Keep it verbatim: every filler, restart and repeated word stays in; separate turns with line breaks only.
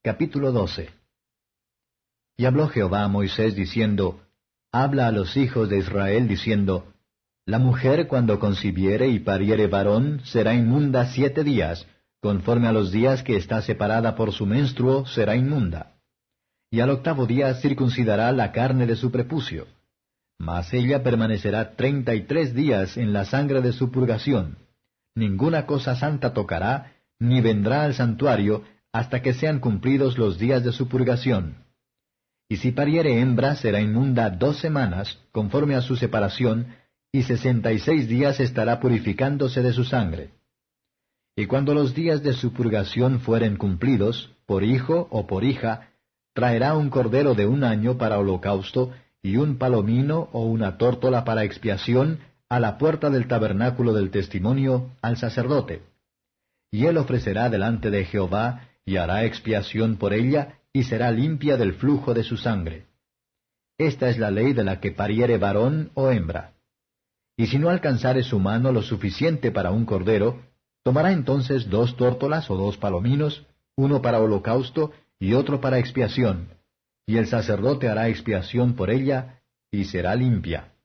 Capítulo doce. Y habló Jehová a Moisés diciendo, Habla a los hijos de Israel diciendo, La mujer cuando concibiere y pariere varón será inmunda siete días, conforme a los días que está separada por su menstruo será inmunda. Y al octavo día circuncidará la carne de su prepucio. Mas ella permanecerá treinta y tres días en la sangre de su purgación. Ninguna cosa santa tocará, ni vendrá al santuario, hasta que sean cumplidos los días de su purgación. Y si pariere hembra, será inmunda dos semanas, conforme a su separación, y sesenta y seis días estará purificándose de su sangre. Y cuando los días de su purgación fueren cumplidos, por hijo o por hija, traerá un cordero de un año para holocausto, y un palomino o una tórtola para expiación, a la puerta del tabernáculo del testimonio, al sacerdote. Y él ofrecerá delante de Jehová, y hará expiación por ella, y será limpia del flujo de su sangre. Esta es la ley de la que pariere varón o hembra. Y si no alcanzare su mano lo suficiente para un cordero, tomará entonces dos tórtolas o dos palominos, uno para holocausto y otro para expiación, y el sacerdote hará expiación por ella, y será limpia.